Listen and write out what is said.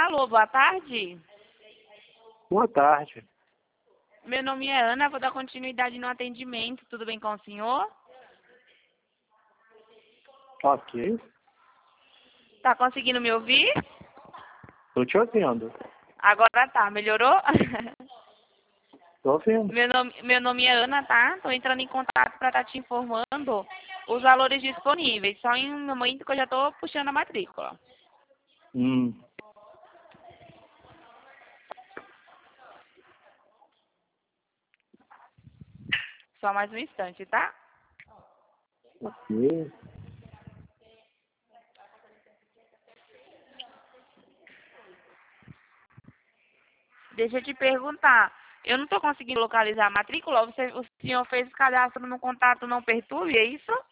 Alô, boa tarde. Boa tarde. Meu nome é Ana, vou dar continuidade no atendimento. Tudo bem com o senhor? Ok. Tá conseguindo me ouvir? Tô te ouvindo. Agora tá, melhorou? Tô ouvindo. Meu nome é Ana, tá? Tô entrando em contato para estar te informando os valores disponíveis. Só em um momento que eu já tô puxando a matrícula. Hum. Só mais um instante, tá? Ok. Deixa eu te perguntar. Eu não tô conseguindo localizar a matrícula. O senhor fez o cadastro no contato não perturbe, é isso?